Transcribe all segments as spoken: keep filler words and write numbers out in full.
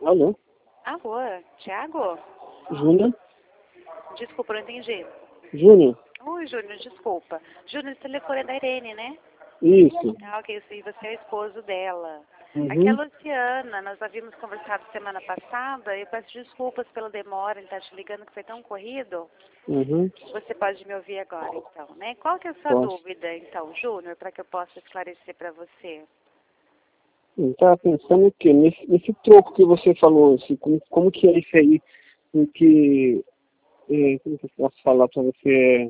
Alô? Alô, Thiago? Júnior? Desculpa, não entendi. Júnior? Oi, Júnior, desculpa. Júnior, esse telefone é da Irene, né? Isso. Ah, ok, e você é o esposo dela. Aqui é a Uhum. Luciana, nós havíamos conversado semana passada. Eu peço desculpas pela demora em estar te ligando, que foi tão corrido. Uhum. Você pode me ouvir agora, então, né? Qual que é a sua Posso. dúvida, então, Júnior, para que eu possa esclarecer para você? Eu estava pensando o quê? Nesse, nesse troco que você falou, assim, como, como que é isso aí? Porque, é, como que eu posso falar para você?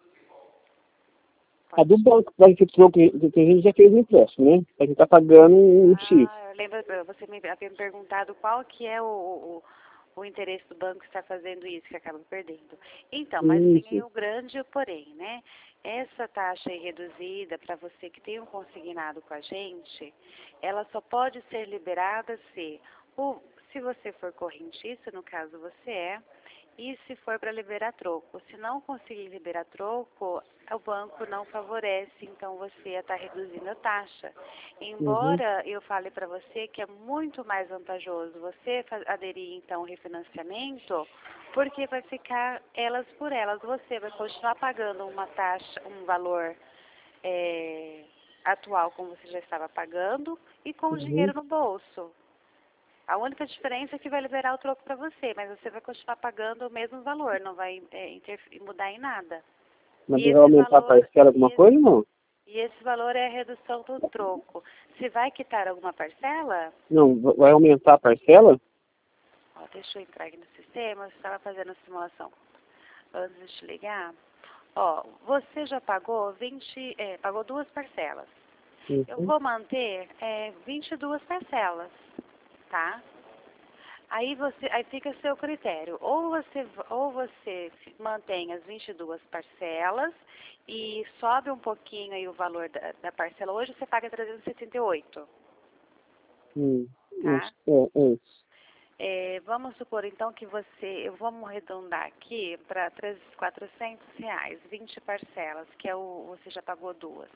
A do banco, para esse troco, que a gente já fez um empréstimo, né? A gente está pagando um um X. Ah, eu lembro, você me havia me perguntado qual que é o, o, o interesse do banco que está fazendo isso, que acaba perdendo. Então, mas tem Isso. o grande porém, né? Essa taxa aí reduzida, para você que tem um consignado com a gente, ela só pode ser liberada se, o, se você for correntista, no caso você é, e se for para liberar troco. Se não conseguir liberar troco, o banco não favorece, então você está reduzindo a taxa. Uhum. Embora eu fale para você que é muito mais vantajoso você aderir então ao refinanciamento, porque vai ficar elas por elas. Você vai continuar pagando uma taxa, um valor é, atual como você já estava pagando e com o Uhum. dinheiro no bolso. A única diferença é que vai liberar o troco para você, mas você vai continuar pagando o mesmo valor, não vai é, interferir, mudar em nada. Mas E vai esse aumentar a valor, parcela e alguma esse, coisa, não? e esse valor é a redução do troco. Se vai quitar alguma parcela, Não, va- vai aumentar a parcela? ó, deixa eu entrar aqui no sistema, eu estava fazendo a simulação antes de te ligar. Ó, você já pagou vinte, é, pagou duas parcelas. Eu Uhum. vou manter é, vinte e duas parcelas, tá? Aí você, aí fica a seu critério. Ou você, ou você mantém as vinte e duas parcelas e sobe um pouquinho aí o valor da, da parcela. Hoje você paga trezentos e setenta e oito, Hum. tá? Isso. É, é isso. É, vamos supor então que você, eu vamos arredondar aqui para quatrocentos reais, vinte parcelas, que é o, você já pagou duas.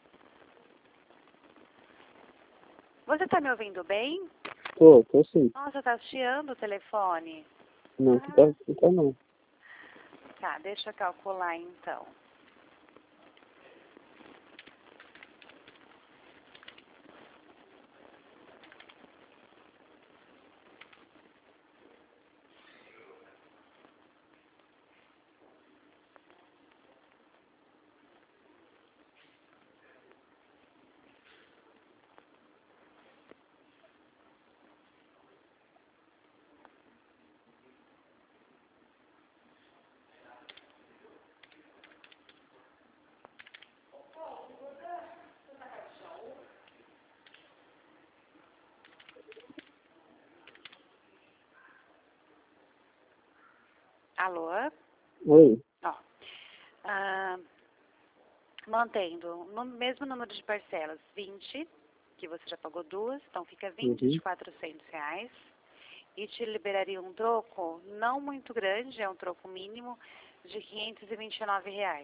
Você está me ouvindo bem? Tô, tô sim. Nossa, tá chiando o telefone. Não, que tá, Ah, que tá não. tá, deixa eu calcular então. Alô? Oi. Ó, ah, mantendo no mesmo número de parcelas, vinte, que você já pagou duas, então fica vinte de Uhum. quatrocentos reais. E te liberaria um troco não muito grande, é um troco mínimo, de quinhentos e vinte e nove reais.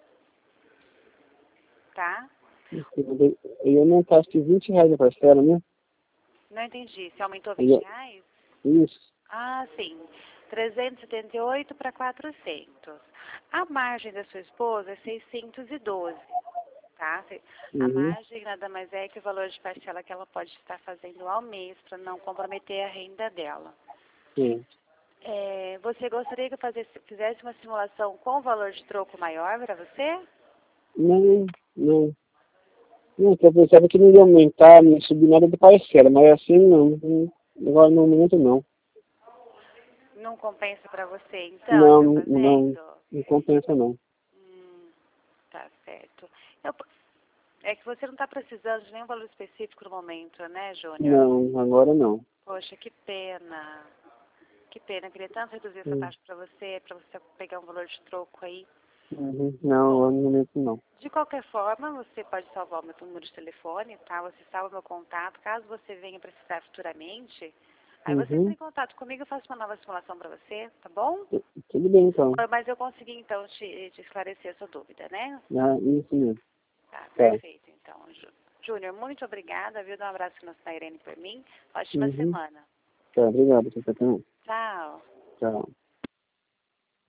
Tá? Eu aumentasse de vinte reais a parcela, né? Não entendi. Você aumentou Aí, vinte ó, reais? isso. Ah, sim. trezentos e setenta e oito para quatrocentos. A margem da sua esposa é seiscentos e doze. Tá? A Uhum. margem nada mais é que o valor de parcela que ela pode estar fazendo ao mês para não comprometer a renda dela. Sim. É, você gostaria que eu fazesse, fizesse uma simulação com valor de troco maior para você? Não, não. Não, eu pensava que não ia aumentar, nem subir nada de parcela, mas assim não. não- Agora no momento não. Não compensa para você, então, Não, estar não, fazendo? não compensa não. Hum, tá certo. Eu- é que você não está precisando de nenhum valor específico no momento, né, Júnior? Não, agora não. Poxa, que pena. Que pena. Eu queria tanto reduzir essa Hum. taxa para você, para você pegar um valor de troco aí. Uhum. Não, agora no momento não. De qualquer forma, você pode salvar o meu número de telefone, tá? Você salva o meu contato. Caso você venha precisar futuramente, aí você entra Uhum. em contato comigo e eu faço uma nova simulação para você, tá bom? Tudo bem então. Mas eu consegui, então, te, te esclarecer a sua dúvida, né? Ah, isso mesmo. Tá, Tá. perfeito, então. Jú- Júnior, muito obrigada, viu? Dá um abraço na Irene por mim. Ótima Uhum. semana. Tá, obrigado, Café também. Tchau. Tchau.